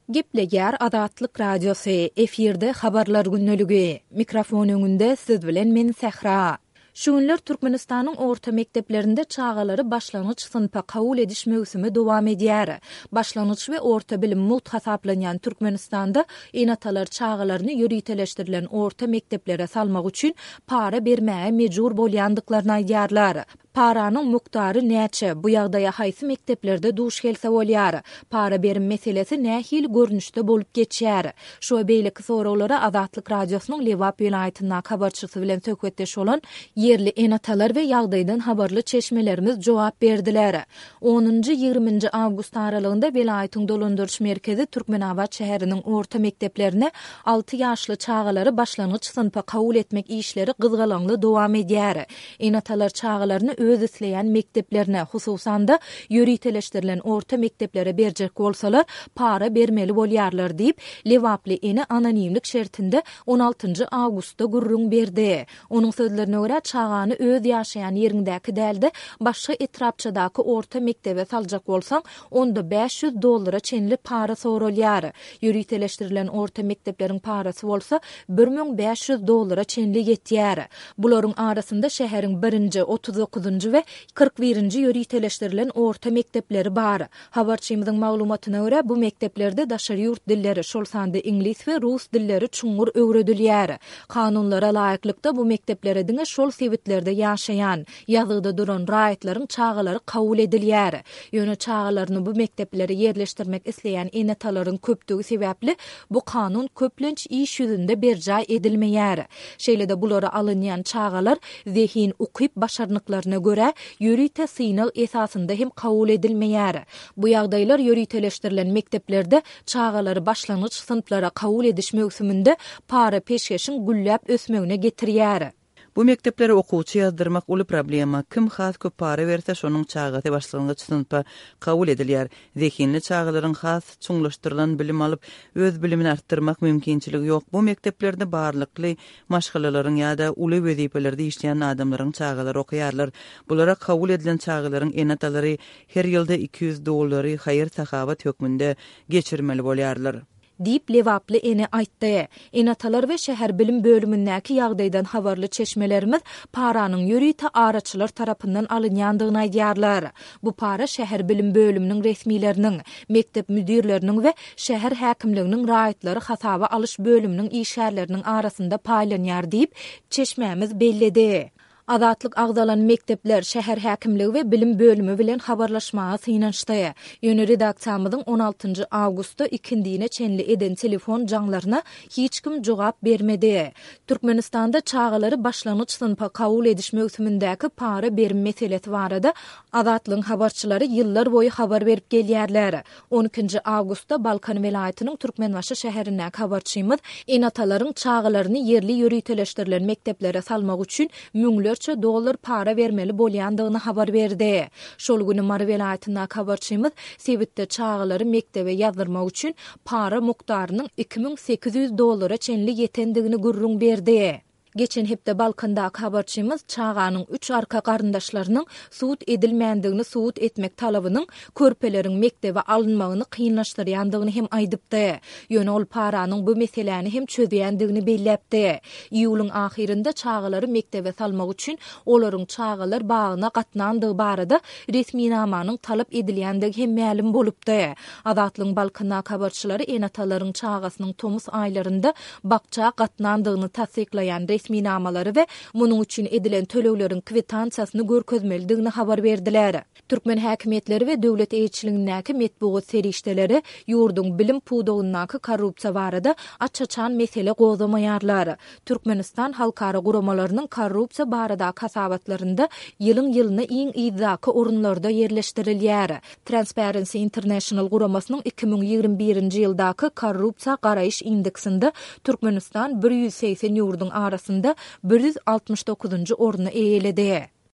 Gepleger Adatlyk Radiosu efirde habarlar günnölügi. Mikrofon öňünde siz bilen men Sehra. Şu günler Türkmenistanyň orta mekdeplerinde çağaları başlanyç sınıfa kabul ediş mevsimi dowam edýär. Başlanyç we orta bilim mut hasaplanýan Türkmenistanda enatalar çağalaryny ýöriteleşdirilen orta mekdeplere salmak üçin para bermäge mejbur bolýandyklaryny aýdýarlar. Paranyň mukdary näçe? Bu ýagdaýa haýsy mekdeplerde duş gelse bolýar? Para berim meselesi nähil görnüşde bolup geçýär? Şu beýleki sorawlara Adatlyk Radiosynyň Lewap ýylaýatyna habarçysy bilen söhbetdeş bolan yerli enatalar we ýagdaýdan habarly çeşmelerimiz jogap berdiler. 10-20 awgust aralygynda welaýatyň dolandyrş merkezi Türkmenabad şäheriniň orta mekdeplerine 6 ýaşly çağalary başlanyç sınıfa kabul etmek işleri gyzgalanly dowam edýär. Enatalar çağalaryny öz isleýän mekteplerine, hususan da ýöriteleşdirilen orta mekteplere berjek bolsalar para bermeli bolýarlar diýip Lewaply eni anonimlik şertinde 16 awgustda gurrun berdi. Onuň sözlerine görä çağany öz ýaşaýan ýerindäki dälde başga etrapçydaky orta mektebe saljak bolsaň onda $500 çenli para sorulýar. Ýöriteleşdirilen orta mektepleriň parasy bolsa $1500 çenli ýetýär. Bularyň arasynda şäheriň 1-nji, 39-njy we 41-nji ýöriteleşdirilen orta mektepleri bar. Habarçymyzyň maglumatyna görä bu mekteplerde daşary ýurt dilleri, şol sanda ingliz we rus dilleri çuňur öwredilýär. Kanunlara laýyklykda bu mekteplere diňe şol sebetlerde ýaşaýan, ýazgyda duran raýatlaryň çağalary kabul edilýär. Ýöne çağalaryny bu mekteplere ýerleşdirmek isleýän enatalaryň köpdügi sebäpli bu kanun köplenç iş ýüzünde berjaý edilmeýär. Şeýle-de bulary alynýan çağalar zehin ukyp başarnyklaryna görä ýörite synaw esasynda hem kabul edilmeýär. Bu ýagdaýlar ýöriteleşdirilen mekteplerde çağalary başlanyç sınıflara kabul ediş mewsüminde para peşkeşiň gülläp ösmegine getirýär. Bu mekteplere okuwçy ýazdyrmak uly problema. Kim has köp para berse şonuň çağaty başlanyç sınıfa kabul edilýär. Zehinli çağalaryň has çuňlaşdyrylan bilim alyp öz bilimini artdyrmak mümkinçiligi ýok. Bu mekteplerde barlykly maşgalalaryň ýa-da uly wezipelerde işleýän adamlaryň çağalary okuýarlar. Bulara kabul edilen çağalaryň enatalary her ýylda $200 haýyr sahabat hökmünde geçirmeli bolýarlar. Diýip Lewaply eni aýtdy. Enatalar we şäher bilim bölümindäki ýagdaýdan habarly çeşmelerimiz paranyň ýörite araçylar tarapyndan alynýandygyny aýdýarlar. Bu para şäher bilim bölüminiň resmileriniň, mektep müdirleriniň we şäher häkimliginiň raýatlary hasaba alyş bölüminiň işgärleriniň arasynda paýlanýar diýip çeşmemiz belledi. Adatlyk agdalan mektepler şäher häkimligi we bilim bölümi bilen habarlaşmaga synanşdy. Ýöne redaksiýamyzyň 16 awgustda ikindiğine çenli eden telefon jaňlaryna hiç kim jogap bermedi. Türkmenistanda çağalary başlanyç sınıfa kabul ediş mewsümindäki para berim meselesi barada adatlyň habarçylary ýyllar boyu habar berip gelýärler. 12 awgustda Balkan welaýatynyň Türkmenbaşy şäherine habarçymyz enatalaryň çağalaryny yerli ýöriteleşdirilen mekteplere salmak üçin $100 dolar para vermeli bolýandygyny habar berdi. Şol güni Mar welaýatyna habarçymyz sebitde çağalary mektebe ýazdyrmak üçin para mukdarynyň $2800 çenli ýetendigini gurrun berdi. Geçen hepde Balkanda habarçymyz çağanyň 3 arka garyndaşlarynyň suwut edilmändigini suwut etmek talabynyň körpeleriň mektebe alynmagyny kynlaşdyrýandygyny hem aýdypdy. Ýöne ol paranyň bu meseleni hem çözýändigini belläpdi. Ýylyň ahirinde çağalary mektebe salmak üçin olaryň çağalar bagyna gatnandygy barada resmi namanyň talap edilýändigi hem ma'lum bolupdy. Adatlyň Balkanda habarçylary enatalaryň çağasynyň tomus aýlarynda bakça gatnandygyny tasdiklaýan resmi namalary we munyň üçin edilen tölegleriň kwitansiýasyny görkezmelidigini habar berdiler. Türkmen häkimetleri we döwlet eýçiligindäki metbuat serişdeleri ýurduň bilim puwdagynyňky korrupsiýa barada açaçan mesele gozamaýarlar. Türkmenistan halkara guramalarynyň korrupsiýa barada kasabatlarynda ýylyň ýylyna iň ýyzaki orunlarda ýerleşdirilýär. Transparency International guramasynyň 2021-nji ýyldaky korrupsiýa garaýyş indeksinde Türkmenistan 180 ýurdun arasynda 169-njy orny eýeledi.